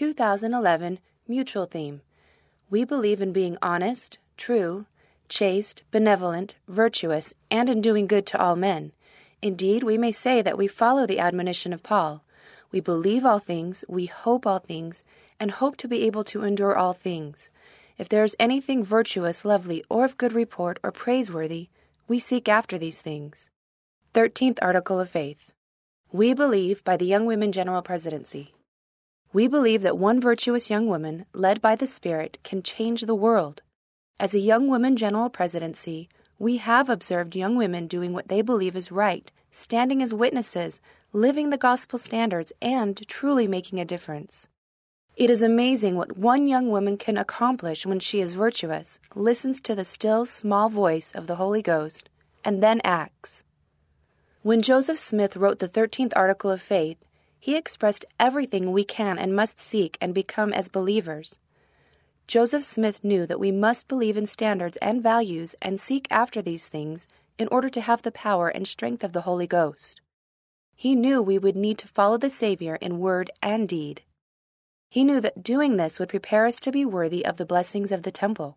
2011 Mutual Theme. We believe in being honest, true, chaste, benevolent, virtuous, and in doing good to all men. Indeed, we may say that we follow the admonition of Paul. We believe all things, we hope all things, and hope to be able to endure all things. If there is anything virtuous, lovely, or of good report, or praiseworthy, we seek after these things. 13th Article of Faith. We believe by the Young Women General Presidency. We believe that one virtuous young woman, led by the Spirit, can change the world. As a Young Women General Presidency, we have observed young women doing what they believe is right, standing as witnesses, living the gospel standards, and truly making a difference. It is amazing what one young woman can accomplish when she is virtuous, listens to the still, small voice of the Holy Ghost, and then acts. When Joseph Smith wrote the 13th Article of Faith, he expressed everything we can and must seek and become as believers. Joseph Smith knew that we must believe in standards and values and seek after these things in order to have the power and strength of the Holy Ghost. He knew we would need to follow the Savior in word and deed. He knew that doing this would prepare us to be worthy of the blessings of the temple.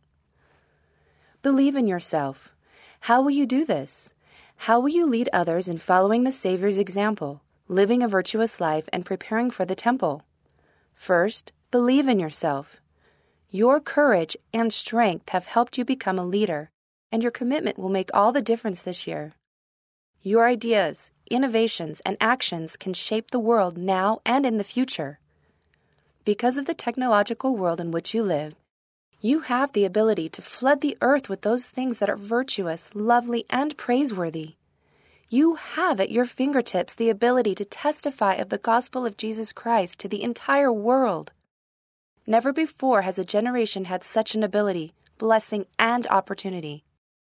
Believe in yourself. How will you do this? How will you lead others in following the Savior's example, living a virtuous life, and preparing for the temple? First, believe in yourself. Your courage and strength have helped you become a leader, and your commitment will make all the difference this year. Your ideas, innovations, and actions can shape the world now and in the future. Because of the technological world in which you live, you have the ability to flood the earth with those things that are virtuous, lovely, and praiseworthy. You have at your fingertips the ability to testify of the gospel of Jesus Christ to the entire world. Never before has a generation had such an ability, blessing, and opportunity.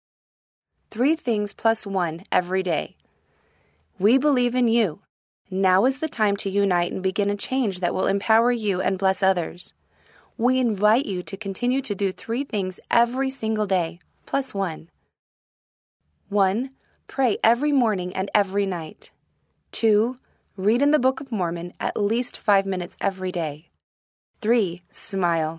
3 things plus 1 every day. We believe in you. Now is the time to unite and begin a change that will empower you and bless others. We invite you to continue to do 3 things every single day, plus 1. 1. Pray every morning and every night. 2. Read in the Book of Mormon at least 5 minutes every day. 3. Smile.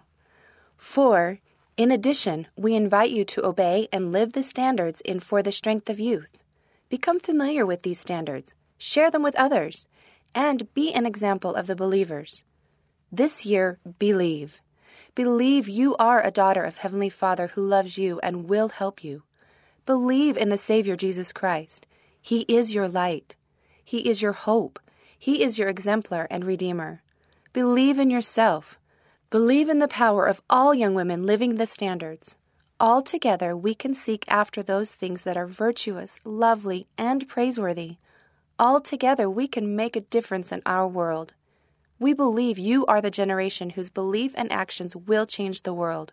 4. In addition, we invite you to obey and live the standards in For the Strength of Youth. Become familiar with these standards, share them with others, and be an example of the believers. This year, believe. Believe you are a daughter of Heavenly Father who loves you and will help you. Believe in the Savior Jesus Christ. He is your light. He is your hope. He is your exemplar and redeemer. Believe in yourself. Believe in the power of all young women living the standards. All together, we can seek after those things that are virtuous, lovely, and praiseworthy. All together, we can make a difference in our world. We believe you are the generation whose belief and actions will change the world.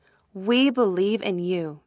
We believe in you.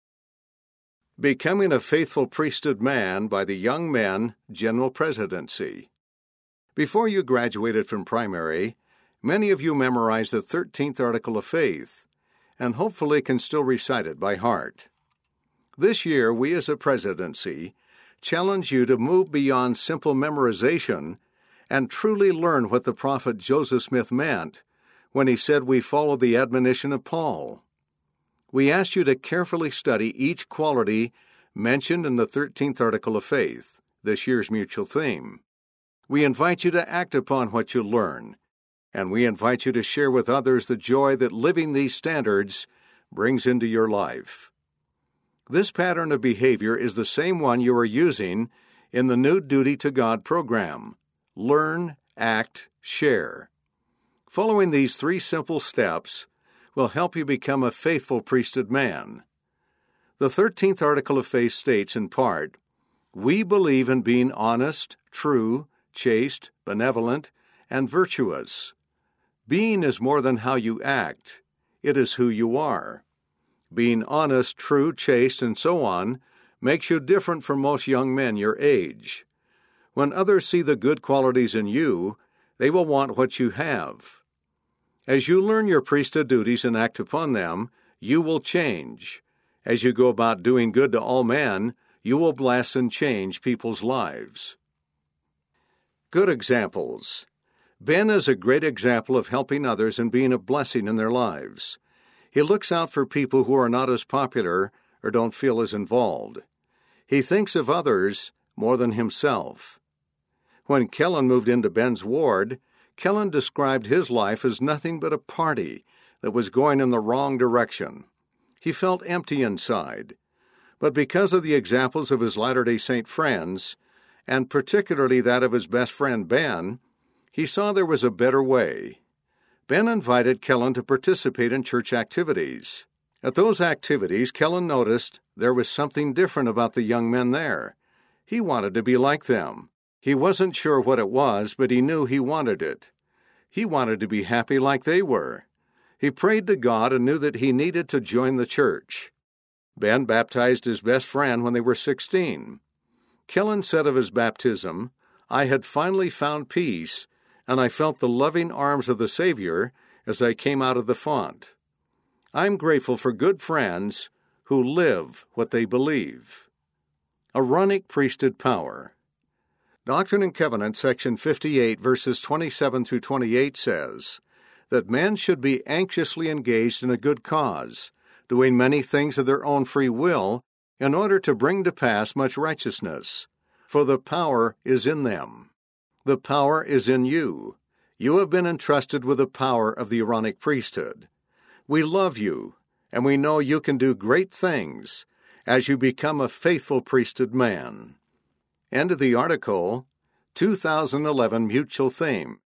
Becoming a Faithful Priesthood Man by the Young Men General Presidency. Before you graduated from primary, many of you memorized the 13th Article of Faith, and hopefully can still recite it by heart. This year, we as a presidency challenge you to move beyond simple memorization and truly learn what the prophet Joseph Smith meant when he said we follow the admonition of Paul. We ask you to carefully study each quality mentioned in the 13th Article of Faith, this year's mutual theme. We invite you to act upon what you learn, and we invite you to share with others the joy that living these standards brings into your life. This pattern of behavior is the same one you are using in the new Duty to God program. Learn, act, share. Following these 3 simple steps will help you become a faithful priesthood man. The 13th Article of Faith states in part, we believe in being honest, true, chaste, benevolent, and virtuous. Being is more than how you act. It is who you are. Being honest, true, chaste, and so on makes you different from most young men your age. When others see the good qualities in you, they will want what you have. As you learn your priesthood duties and act upon them, you will change. As you go about doing good to all men, you will bless and change people's lives. Good examples. Ben is a great example of helping others and being a blessing in their lives. He looks out for people who are not as popular or don't feel as involved. He thinks of others more than himself. When Kellen moved into Ben's ward, Kellen described his life as nothing but a party that was going in the wrong direction. He felt empty inside. But because of the examples of his Latter-day Saint friends, and particularly that of his best friend Ben, he saw there was a better way. Ben invited Kellen to participate in church activities. At those activities, Kellen noticed there was something different about the young men there. He wanted to be like them. He wasn't sure what it was, but he knew he wanted it. He wanted to be happy like they were. He prayed to God and knew that he needed to join the church. Ben baptized his best friend when they were 16. Kellen said of his baptism, "I had finally found peace, and I felt the loving arms of the Savior as I came out of the font." I'm grateful for good friends who live what they believe. Aaronic priesthood power. Doctrine and Covenants, section 58, verses 27 through 28 says that men should be anxiously engaged in a good cause, doing many things of their own free will, in order to bring to pass much righteousness. For the power is in them. The power is in you. You have been entrusted with the power of the Aaronic priesthood. We love you, and we know you can do great things as you become a faithful priesthood man. End of the article, 2011 Mutual Theme.